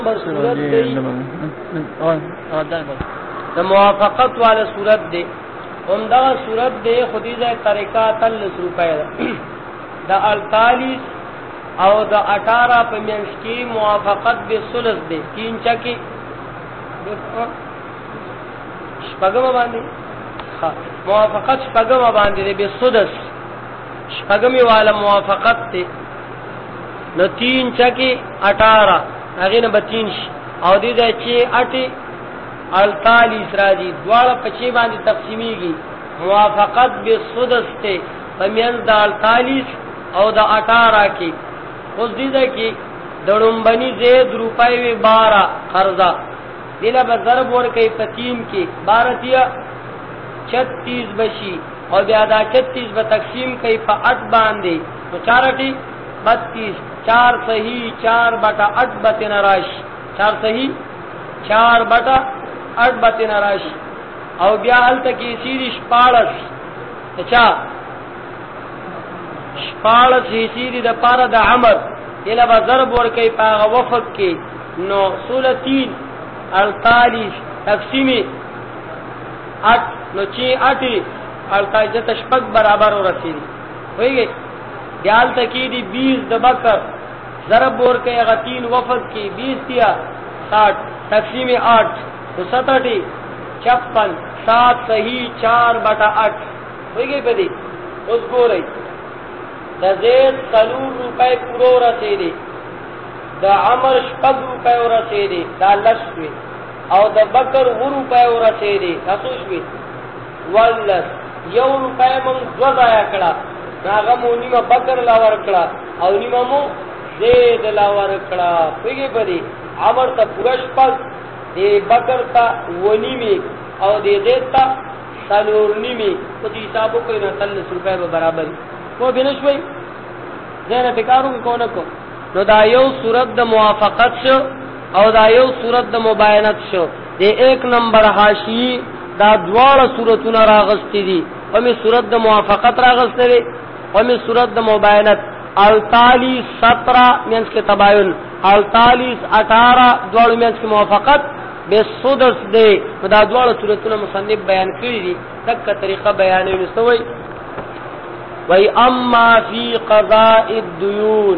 موافقت والا صورت دے عمدہ صورت دے خدیجہ طریقہ 30 روپے دا 48 او دا 18 په منځ کې موافقت به ثلث دے 3 چکی شپږم باندې موافقت شپږم باندې به ثلث شپږم والا موافقت ته نو 3 چکی 18 هغه نه 32 او دې د چې 48 راځي دواړه په چې باندې تقسیمیږي موافقت به سدس ته پمین د 48 او د 18 کې اوس دې ده کې دړمبني زید روپۍ وی 12 قرضا دله به ضرب ور کوي په 3 کې 12 تیا 36 بشي او بیا دا 36 به تقسیم کوي په 8 باندې تو 4 32 4 صحیح 4 بٹا 8 بتن راش 4 صحیح 4 بٹا 8 بتن راش او بیا حالت کی سیدی شپالس اچھا شپالس سیدی د پاره د عمر اله با ضرب ور کوي په وفق کې نو 16 48 تقسیم 8 نو چې 8 48 تشپک برابر ورسېږي وایي دیال تکی دی 20 د بکر ضرب ور کوي هغه 3 وفد کې 20 تیا 60 تقسیم 8 تو 67 56 7 صحیح 4 بٹا 8 ویږي په دې اوس ګورئ د زید 3 روپے پورو رسېدي د عمر 7 روپے ورسېدي دا لښوي او د بکر 2 روپے ورسېدي تاسو شوي ولس 1 روپے مونږ ځای کړه راغه مونږه بکر لا ورکړه او نیمه مو زید لا ورکړه پیګي پدی عمر ته پرش پس دی بکر ته ونیمی او دی زید ته سلور نیمی په دې حسابو کوي نه 30 روپے به برابر کو بنشوي زنه بیکارو کو نه کو نو دا یو صورت د موافقت شو او دا یو صورت د مباینت شو دی 1 نمبر حاشیه دا دواړه صورتونه راغستې دي همې صورت د موافقت راغستې دي همې صورت د مباینت 48 17 مینس کې تباین 48 18 دواړو مینس کې موافقت به سدس دی دا دواړه صورتونه مصنف بیان کړی دي دغه طریقه بیانې نشوي وای اما فی قضاء الدیون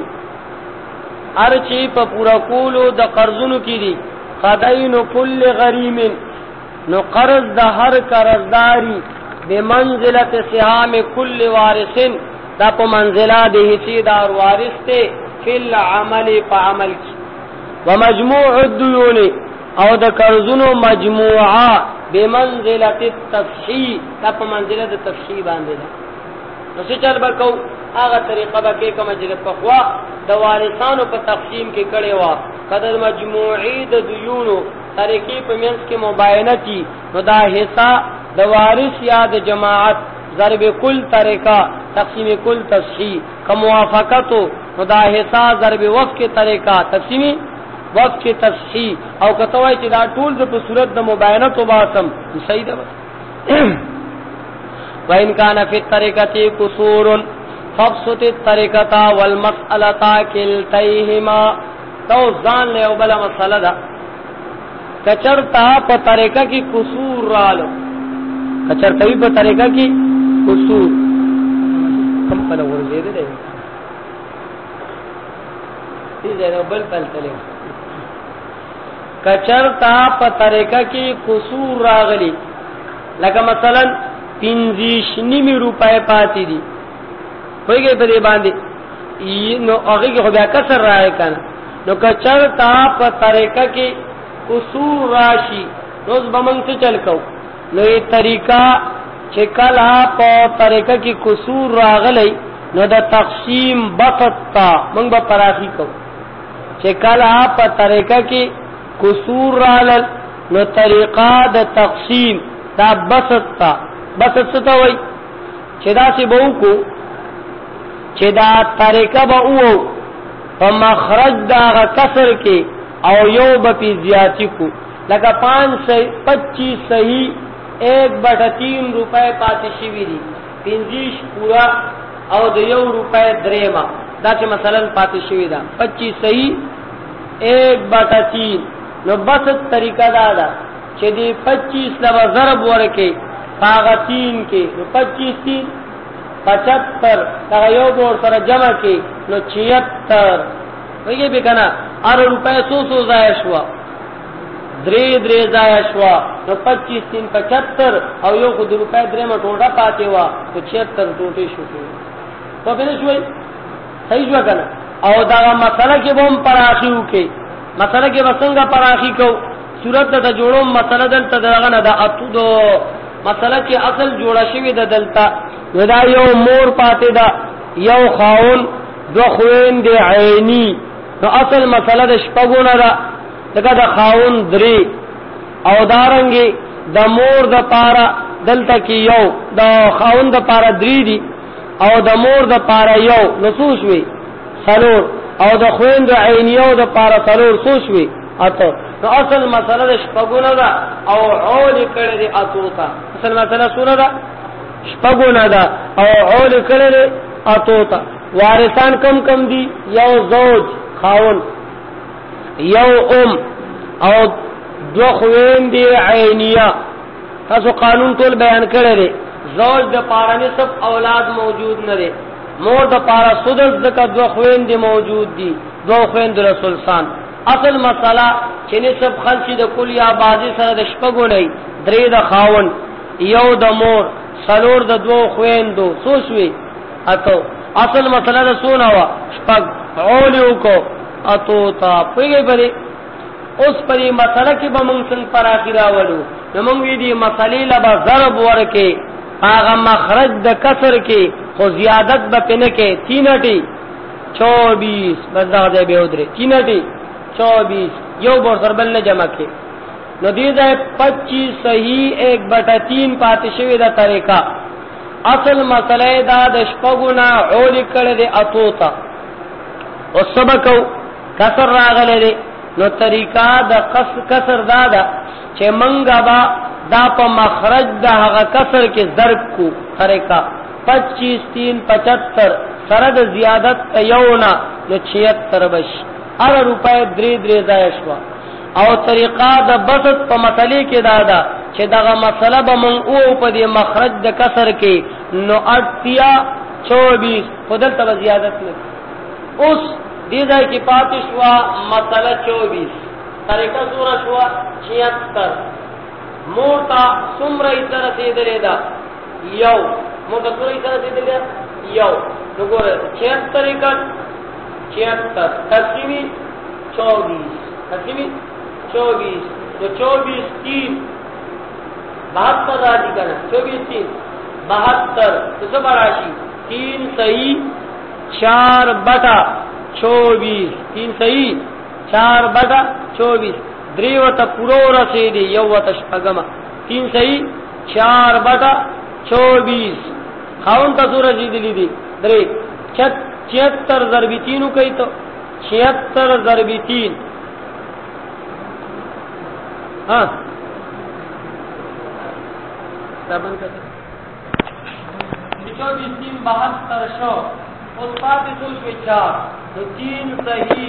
ارچی په پورا کولو د قرضونو کې دي قضاین کل غریم نو قرض د هر قرضداري بمنزله سهام کل وارث دا په منزله د حصدار وارث ته فل عمل په عمل کې ومجموع الديون او د قرضونو مجموعه بمنزله التفصيل دا په منزله د تفصيل باندې ده نو څه چل وکاو هغه طریقه به کې کوم چې په خوا د وارثانو په تقسیم کې کړي وا قدر مجموعي د دیونو طریقې په منځ کې مباینتی نو دا حصہ د وارث یا د جماعت ضرب کل طریقہ تقسیم کل تصحیح کا موافقتو نو دا حصہ ضرب وفق طریقہ تقسیم وفق تصحیح او کتوای چې دا ټول په صورت د مباینت او باسم صحیح ده وان کان فی الطریقه قصور فبسط الطریقه والمساله کلتیهما تو ځان له بل مسله ده کچرتا په طریقه کې قصور رالو کچرتا په طریقه کې قصور کم په ورزه ده دې ځای بل بل تلې کچرتا په طریقه کې قصور راغلي لکه مثلا 50 روپے پاتې دي وایي په دې باندې نو هغه کې بیا کسر راځي کنه نو کچرتا په طریقه کې قصور راشي روز بمنګ څه چل کو نو یې طریقہ چې کله په طریقه کې قصور راغلی نو د تقسیم بسطا موږ به پراخي کو چې کله په طریقه کې قصور راغل نو طریقہ د تقسیم دا بسطا بسط څه ته وای چې دا سی بو کو چې دا طریقہ به وو په مخرج دا کسر کې او یو بپی زیاتی کو لگا 525 صحیح 1/3 روپے پاتې شوی دي 50 پورا او د 1 روپے دریما دا چې مثلا پاتې شوی دا 25 صحیح 1/3 نو بس طریقہ دا چې دی 25 لبا ضرب ورکې پاغه 3 کې نو 25 3 75 دا یو بور سره جمع کې نو 76 ویږي به کنه ار روپے 100 ضایع شو درې ضایع شو نو 25 3 75 او یو خو د روپے درې مټوټه پاتې وا نو 76 ټوټه شو په دې شوي صحیح شو کنه او دا مسله کې بم پراخیو کې مسله کې وسنګ پراخی کو صورت ته جوړو مسله دلته دغه نه دا اتو دو مسله کې اصل جوړه شوی د دلته ودا یو مور پاتې دا یو خاون دو خوین دی عینی نو اصل مسله د شپګونه دا دغه د خاون درې او دارنګي د مور د پارا دلته کې یو د خاون د پارا درې دی او د مور د پارا یو نصوص وی سلور او د خوین د عینیو د پارا سلور سوشوي اته نو اصل مسله د شپګونه دا او عول کړه دی اتو تا اصل مسله سونه دا شپګونه دا او عول کړه دی اتو تا وارثان کم دي یو زوج خاون یو او دو خوین دی عینیه تاسو قانون ټول بیان کړی دی زوج د پارا نسب اولاد موجود نه دی مور د پارا سدس دکا دو خوین دی موجود دی دو خوین دی رسول سان اصل مسئلہ چې نسب خلچی د کل یا بازی سره د شپگو نئی دری د خاون یو د مور سلور د دو خوین دو سوشوی اتو اصل مسئلہ د سونا وا شپگ عولیو کو اتو تا پوئی بری اس پری مسئلہ کی با منسن پر آخر آولو نمونگوی دی مسئلی لبا ضرب ورکے آغا مخرج د کسر کے خو زیادت با پنکے 3 24 بس دا دے بے ادرے 3 24 یو بور سر بلنے جمع کے نو دیدہ 25 صحیح 1/3 پاتشوی دا طریقہ اصل مسئلہ دا دشپگونا عولی کردے اتوتا و سبکو کسر راغلے دے نو طریقہ دا کسر دادا چه منگا با دا پا مخرج دا حقا کسر کے ضرب کو طریقہ 25 3 75 سرد زیادت یونا نو 76 بش ار روپے درې زایشوا او طریقہ دا بسط پا مسئلے کے دادا چه دا مسئلہ با من او پا دی مخرج دا کسر کے نو 24 خودل تا زیادت نک اس دیدہ کی پاتشوا مسئلہ 24 طریقہ سورہ شوا 76 موتا سمرہ ایسا رسیدلے دا یو موتا سورہ ایسا رسیدلے یو نگو 76 کا 76 تقسیمی 24 تو 24 3 72 راجی کرنا 24 3 72 تو سب راشی 3 صحیح 4/24 3 صحیح 4/24 دریوتا پورو رسیدی یوتا شپگما 3 صحیح 4/24 خاون تا سو رسیدی دی دری 76 ضربی 3 کئی تو 76 ضربی 3 ہاں سابن کا 24 3 72 شو اس پاتی سوچ میں 4 تو 3 صحیح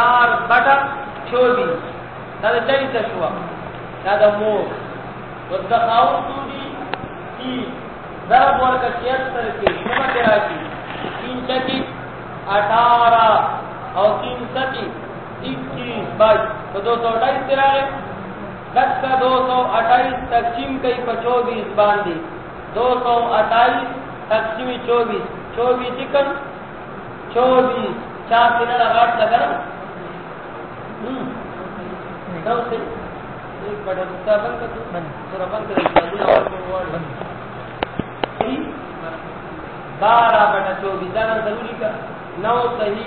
4/24 دا چای ته شو دا د مو ورته خاون دوی کی ضرب ورکه 76 کې کومه راځي 3 چکی 18 او 3 چکی 21 22 تو 228 تیراره دکا 228 تقسیم کئی په 24 باندې 228 تقسیم 24 24 چکن 24 4 تیرا غاټ لگا نو سے ایک بڑا دستا بند کر سورہ بند کر 12/24 جانا ضروری کا 9 صحیح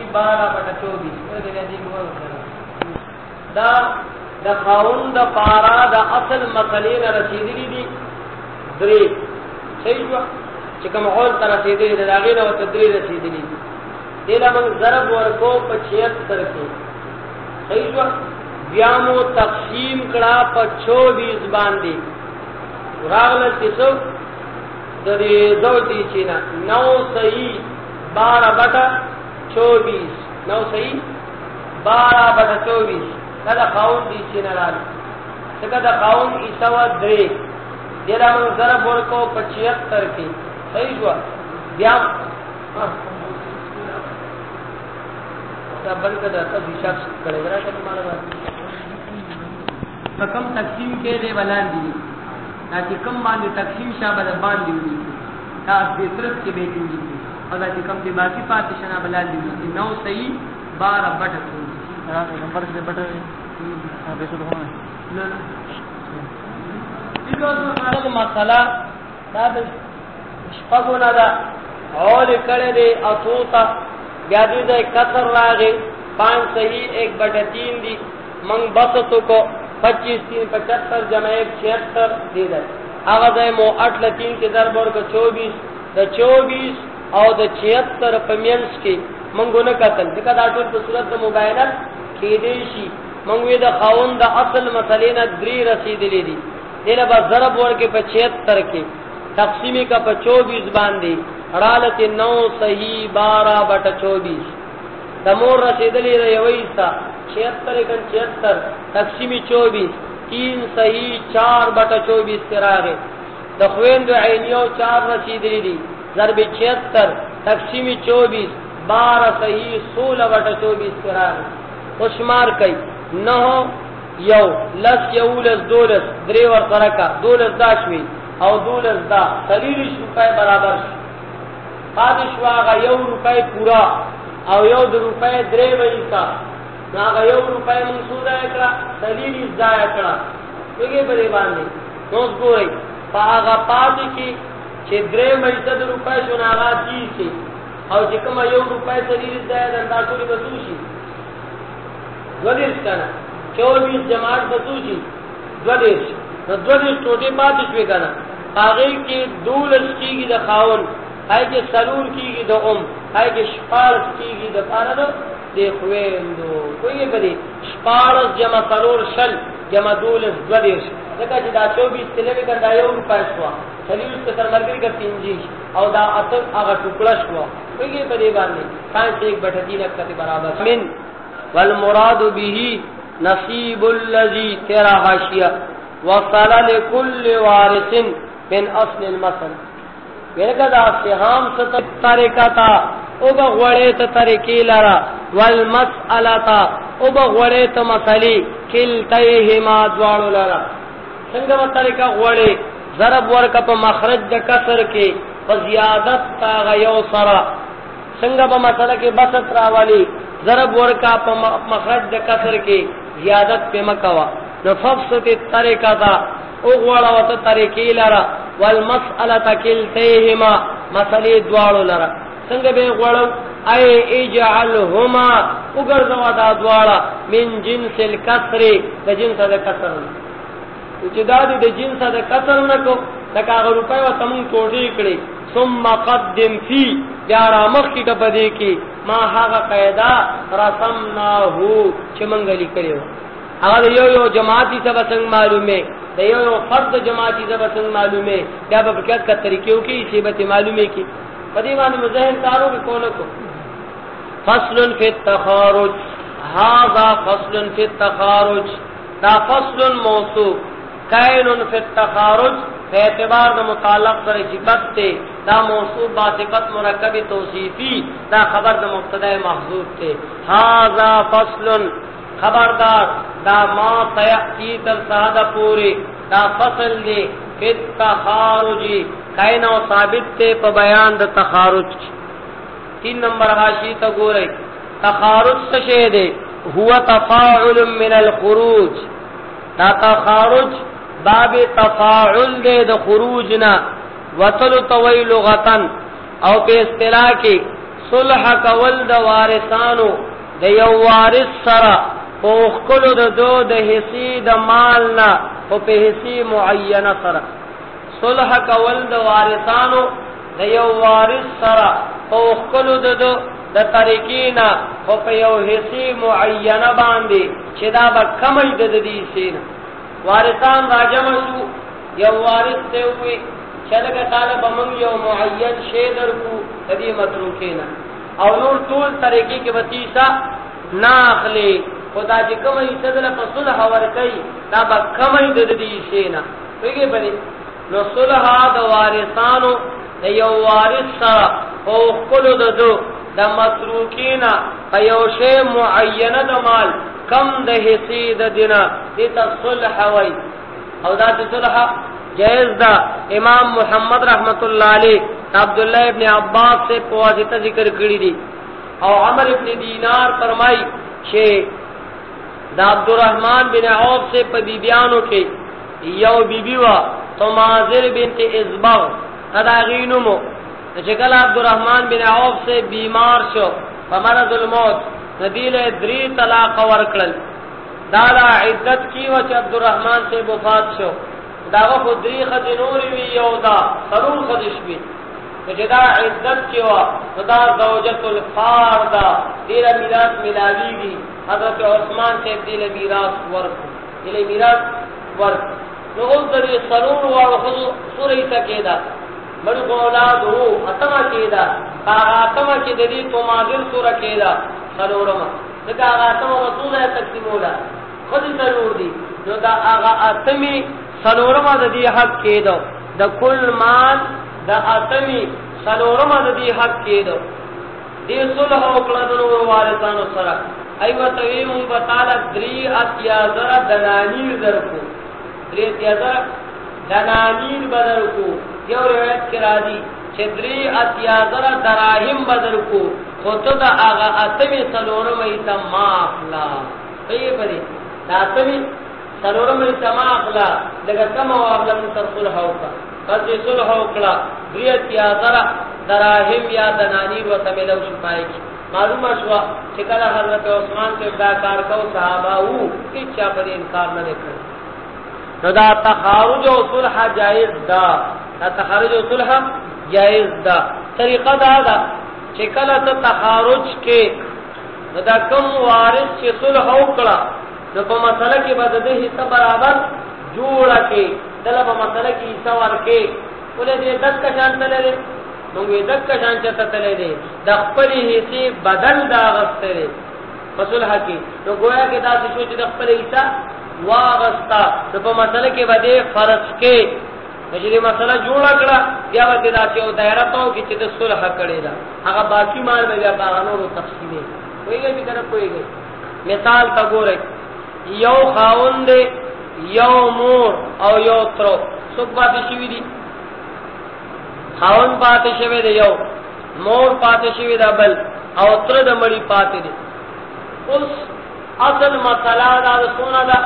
12/24 دا د خاون د پارا د اصل مسلې نه رسیدلی دي درې صحیح و چې کوم حال تر رسیدلی دي دا غیر او تدری رسیدلی دي دله موږ ضرب ورکو په 76 کې صحیح و بیا مو تقسیم کړه په 24 باندې راغله چې څو د دې دوتی چې نه 9 صحیح 12/24 9 صحیح 12/24 دا خاون دي سینرال څنګه دا خاون ایسوا درې دیره موږ ضرب ورکو په 76 کې صحیح شو بیا دا بلکې دا څه حساب کړی راځي معلومات رقم تقسیم کې دی ولان دي دا چې کم باندې تقسیم شابه باندې وي دا د طرف کې به کېږي او دا چې کم دی باقي پاتې شنه بلان دي نو صحیح 12/24 نمبر سے بٹا پیسو دونه نه نه دغه مسله دا د شپږونه دا اول کړه دې اصوتا بیا دې د کثر راغی 5 صحیح 1/3 دی من بسطو کو 25 3 75 جمع 76 دی ده هغه د مو 8 3 کې ضرب ورکو 24 د 24 او د 76 په مینس کې منګونه قتل دغه د ټول په صورت د مباینت کې دی شي منګوي د خاوند د اصل مسلې نه 3 رسیدلې دي دله به ضرب ورکه په 76 کې تقسیمه کا په 24 باندې حالت 9 صحیح 12/24 دمور رسیدلې یويسا 76 76 تقسیمه 24 3 صحیح 4/24 تراغه د خويند عینیو 4 رسیدلې دي ضرب 76 تقسیمه 24 12 صحیح 16/24 تراغه خوشمار کوي 9 یو لس یولس دولس درې ور سره کا دولس داشوي او دولس دا 30 روپے برابر شي پاتې شو هغه 1 روپے پورا او 1 روپے درې وېسا هغه 1 روپے منصوره کړه 30 ځای کړه وګي په باندې نو ګورئ هغه پاتې کې چې درې وېسا د روپے شو هغه شي او چې کوم 1 روپے 30 ځای دا ټول به شي ودیش کنه 24 جماعت بسوچی دویش نو دویش ټوټه پاتې شوې کنه هغه کې دولس کیږي د خاون هاي کې سلور کیږي د هاي کې شپارس کیږي د پاره د خويندو کوی په دې شپارس جمع سلور شل جمع دولس دویش ځکه چې دا 24 تلوي کنده 1 روپیا شو سلیوس ته تر مرګ کې 5 او دا اته هغه ټوکړه شو کوی په دې باندې 5/1 کته برابر من والمراد به نصیب الذی تیرا حاشیہ وصل لكل وارث من اصل المثل ورګه دا سهام ست طریقہ تا او بغوړې ته طریقې لرا والمسأله او بغوړې ته مسلې کلتهما دوالو لرا څنګه طریقہ غوړې ضرب ورکه په مخرج د کسر کې په زیادت تا غيو سرا څنګه په مسله کې بسط راوالي ضرب ورکا په مخرج د کسر کې زیادت په مکوا نفصت الطریقہ تا او غوړه وته طریقې لرا والمسأله کلتهما مسلې دوالو لرا څنګه به غوړو اي اجعلهما وګرځوا دا دواړه من جنس الكسر د جنس د کسر چې دا د جنس د کسر نه کو لکه هغه روپے و تمون ټوټې کړې ثم قدم فی بیا را مخ کې کپدې کې ما هغه قاعده رسمناه چې مونږ لیکلو هغه you Jamaat-e Saba څنګه معلومه the you فرد جماعتي سبا څنګه معلومه بیا په کټ طریقو کې صيبت معلومه کې پدې باندې مزهن کارو کې کولو کو فصل فی التخارج هذا فصل فی التخارج دا فصل موصوف کائن فی التخارج په اعتبار د متعلق سره صفت ته دا موصوف با صفت مرکب توصیفی دا خبر د مبتدا محذوف ته هاذا فصل خبردار دا ما تیاتی تر ساده پوری دا فصل دی فی التخارج کائن او ثابت ته په بیان د تخارج 3 نمبر حاشیه ته ګورئ تخارج څه شی دی هو تفاعل من الخروج دا تخارج باب تفاعل دے د خروجنا وصل طویل لغتن او په اصطلاح کې صلح کول د وارثانو د یو وارث سره په خپل د دو د حصي د مالنا او په حصي معینه سره صلح کول د وارثانو د یو وارث سره په خپل د دو د طریقینا او په یو حصي معینه باندې چې دا به کمې د دې سینه وارثان راجم شو یو وارث ته وي شلګه طالب موږ یو معین شی درکو د دې متروکینا او نور ټول طریقې کې وتیسا ناخلی خدا چې کومه ایسه دل په صلح ورکړي دا به کومه د دې شینا ویږي بری نو صلح د وارثانو د یو وارث سره او خپل د مسروکینا په یو شی معینه د مال کم د حصے د دینه دې صلح وای او دا صلح جائز دا امام محمد رحمت الله علیه عبد الله ابن عباس سے په واسطه ذکر کړی دي او عمر ابن دینار فرمای چې دا عبدالرحمن بن عوف سے په بیبیانو کې یو بیبی وا تمازر بنت ازبغ تداغینمو چې کله عبدالرحمن بن عوف سے بیمار شو فمرض الموت ندیله 3 طلاق ورکړل دا عدت کی و چې عبدالرحمن سے وفات شو داغه خو 3 خد نور وی یو دا سرور خدش وی چې دا عدت کی و دا زوجۃ الفارد دیره میراث ملاویږي حضرت عثمان سے دل میراث ورک دل میراث ورک نو درې سرور او خو سورې تکیدا مړ اولاد وو اتما کیدا اتما کې د دې تو ماذل سورہ کیدا سرورما دا اتما رسوله تقسیمولا خو دې ضرور دي نو دا هغه اتمی سرورما د دې حق کېدو د کل مال د اتمی سرورما د دې حق کېدو دې صلح او کړهونو وارثانو سره ایوه تویم بتاله 3 دنانیر درکو 3 دنانیر بدرکو یو روایت کې راځي چې 3 دراهم بدرکو خو ته دا هغه اتمی سلورم ایت ماخلا په پرې دا اتمی سلورم ایت ماخلا دغه کوم واغله متصل هوکا پس یې صلح وکړه 3 دراهم یا دنانیر وتملو شپای کی معلومه شو چې کله حضرت عثمان سے دا کار کو صحابه وو هیڅ چا پر انکار نه وکړ نو دا تخارج او صلح جائز دا تخارج او صلح جائز دا طریقه دا چې کله ته تخارج کې دا کوم وارث چې صلح وکړه نو په مسله کې به د حصہ برابر جوړه کې دله په مسله کې حصہ ورکې ولې دې 10 کا شان تللې نو دې 10 کا شان چته تللې دې د خپل حصے بدل دا غستره په صلح کې نو گویا کې دا څه چې د خپل حصہ واغستا په مسله کې به فرض کې چې مسله جوړ کړه بیا به دا چې او دایره ته کې چې د صلح کړي دا هغه باقی مال به بیا باغانو تقسیمې وایي به کنه کوي مثال تا ګوره یو خاوند یو مور او یو تر څوک پاتې شوی دي خاوند پاتې شوی دی یو مور پاتې شوی دا بل او تر د مړی پاتې دي اوس اصل مسله دا سونه دا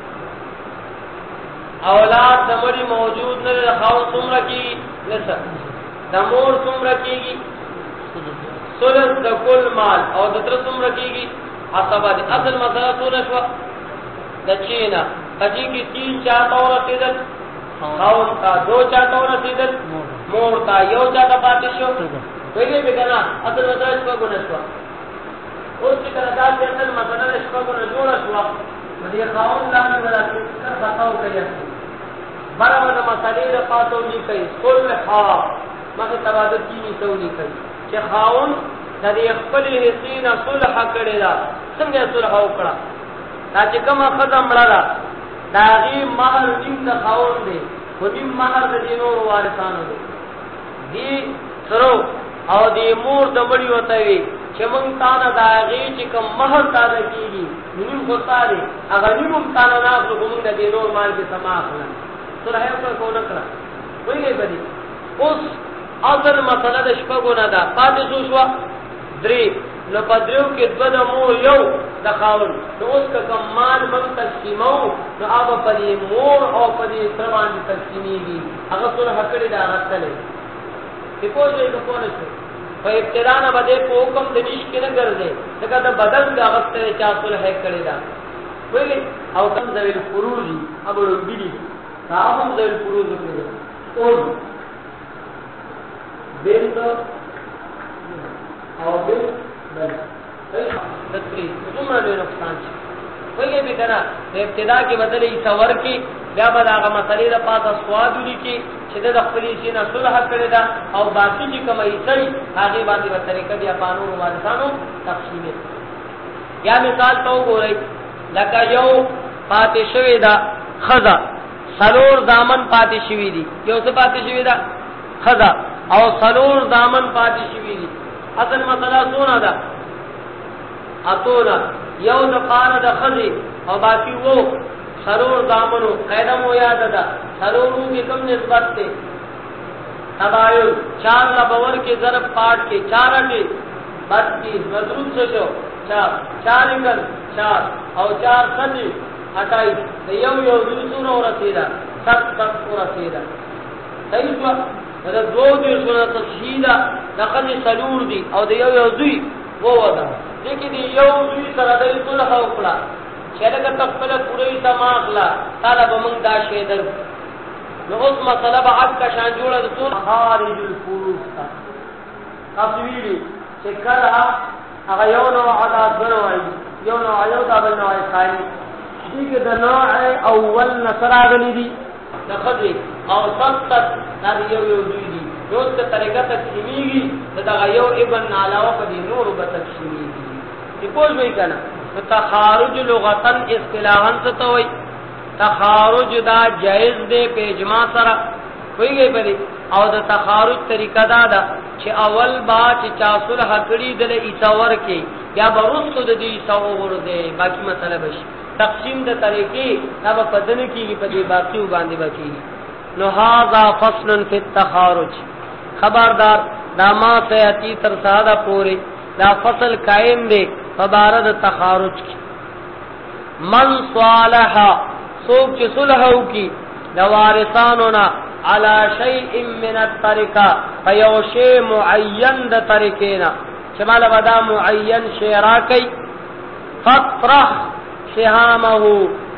اولاد د مړي موجود نه د خاوند څومره کی لسه د مور څومره کیږي ثلث د کل مال او د تر څومره کیږي عصبه دي اصل مسله څونه شو د چینا کجی کی 3 چاته ورسېدل خاوند تا 2 چاته ورسېدل مور تا یو چاته پاتې شو ویلې بګنا اصل مسله شو ګونه شو اوس چې کله دا اصل مسله شو ګونه جوړه شو دې خاوند لاندې ولاتي کر بتاو کوي برابر د مسالې د پاتو لیکي صلح مګه تبادل کیږي تو لیکي چې خاوند د خپل حصے نه صلح کړي دا څنګه صلح وکړه دا چې کومه خدام مړه دا غي مہر دین د خاوند دی خو دې مہر د دینور وارثانو دی دې سره او دې مور د مړی وته وي چې مونږ تا نه دا غي چې کوم مہر تا ده کیږي نیم غوښتاري هغه نیم تا نه ناخلو کوم د دینور مال به سما اخلا صلح یې کو نه کړه وایي بدی اوس اصل مسله د شپږو نه ده پاتې شو 3 نو پدریو کې دو د مور یو د خاون نو اوس کوم مال من تقسیمو نو هغه په دې مور او په دې سره باندې تقسیمېږي هغه ټول حقړي دا راځي چې په دې د کوونه څه په ابتدا نه بده په حکم د نش کې نه ګرځي ځکه دا بدل د هغه سره چا ټول هي کړی دا وایي او کوم ذویل فروزي ابو البدی هغه ذویل فروز کوي او بنت او بنت دتری څومره ډېر نقصان شي وایي به کنه د ابتدا کې بدلې څور کې بیا به هغه مسلې د پاتہ سواد لیکي چې د خپل شي نه صلح کړی دا او باقي چې کومه یې هغه باندې په طریقه بیا قانون وارثانو تقسیم یا مثال تو ګورئ لکه یو پاتې شوی دا خزا سلور دامن پاتې شوی دي یو څه پاتې شوی دا خزا او سلور دامن پاتې شوی دي اصل مسله سونه ده اتونا یو د پاره د خزي او باقی وو سلور دامنو قاعده مو یاد ده سلورو کې کوم نسبت ده تبایل 4 لا باور کې ضرب پاٹ کې 4 اٹے 32 مضروب سے جو 4 انگل 4 او 4 سدی 28 یو یو رسول اور رسیدا 7 اور رسیدا صحیح وا دا دو دې سره تشهیدا دغه سلور دي او د یو یو دوی وو ودا دغه دی یو دوی سره د ټول هو کړه چې دا خپل پوره تماخلا طالب موږ دا شی در نو اوس مسله به حق کا شان جوړه د ټول خارج الفروض تا تصویری چې کله هغه یو نو عادت بنوي یو نو یو دا بنوي ثاني دغه د نوع اول نصر غلي دي نخذي او سبت دا یو یو دوی دي یو څه طریقه تقسیمیږي دا یو ابن علاوه په دي نور به تقسیمیږي چې پوه وي کنه تخارج لغتن اصطلاحا څه ته وایي تخارج دا جائز دے په اجماع سره ویږي پدې او د تخارج طریقه دا ده چې اول با چې چاسل حقړي د ایثور کې یا برستو د دې ایثور ورده باقی مسله بشي تقسیم د طریقې دا په پدن کېږي په دې باقی باندې باقی نو هاذا فصل فی التخارج خبردار دا ما سیاتی تر ساده پوری دا فصل قائم دی فبارد تخارج کی من صالح سوک چی صلحو کی دوارثانونا علا شیء من الطریقہ فیوشی معین دا طریقینا شمال بدا معین شیراکی فطرح شہامہو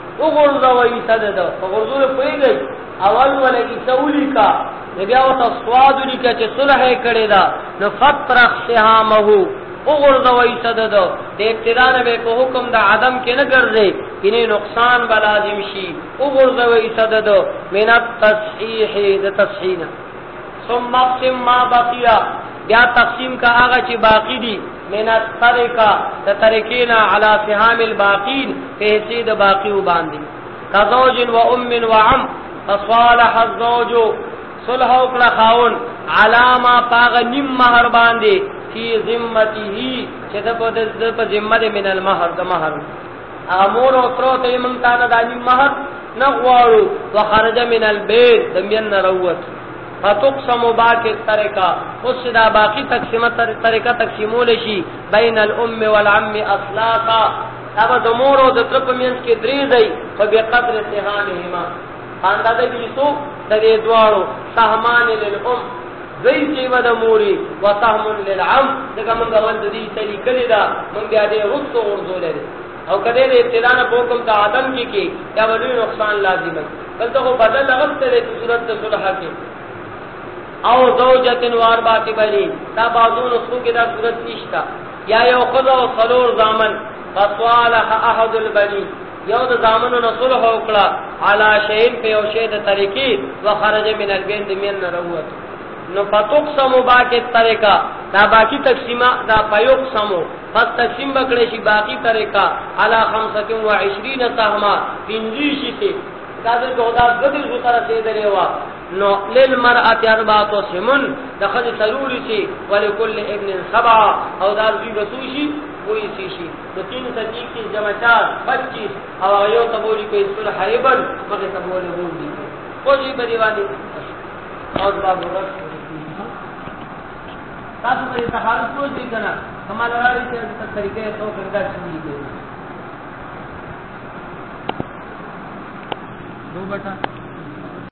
اغرزوی سددو فغرزو پوئی گئی اول ولگی سولی کا نبیاو تصوادو لکا چی صلح کردی دا نفطرح شہامہو اغرزوی صددو دے ابتدان بے کو حکم دا عدم کے نگر دے انہیں نقصان بلازم شی اغرزوی صددو من التصحیح دا تصحیح ثم مقسم ما بقیا بیا تقسیم کا آغا چی باقی دی من الطرقہ دا طرقینا علا سحام الباقین فیسی دا باقیو باندی کزوج و ام و عم فصالح الزوجو صلح اکلا خاون علاما پاغ نم مہر باندی فی ذمته چې د په ذمه من المهر د مہر امور او تر ته مونږ ته د مہر نه غواړو وخرج من البيت د من روت فتقسم باقی طریقہ اس دا باقی تقسیمه طریقہ تقسیمول شي بین الام والعم اصلاقا اب د مور او د تر په منځ کې درې دی په بقدر سهامهما اندازه دي سو د دې دوارو سهمان للام زئی چې ود موري وسهم للعم دغه موږ ول دې طریقې دا موږ بیا دې رسو ورزولې او کله دې ابتداء په حکم د آدم کې یا ولې نقصان لازم ہے بل ته بدل لغت ته صورت د صلح کې او زوجتن واربات بلی تا بعضون اسو کې دا صورت نشتا یا یو خذ او صلور زامن فصالح احد البلی یو د زامنو صلح وکړه علی شیء په او شی د طریقې وخرج من البيت من روت نو فتقسم باقی طریقہ دا باقی تقسیمہ دا فیقسمو پس تقسیم بکڑے شی باقی طریقہ علا 25 سہما پنجیشی سے قادر کو خدا گدر سطر سے دریوا نو للمرأت اربعۃ سمن دخل سلوری سے ولکل ابن 7 او دار بھی بسوشی وہی سیشی تو 3 سچی کی جمع 4 25 او یو تبولی کو صلح ابن مگر تبولی ہو دی کوئی بریوانی اور باب رکھ تاسو ته تخارج کوی دي کنه کمال راړي چې طریقې تو کنده شي دي دو بٹا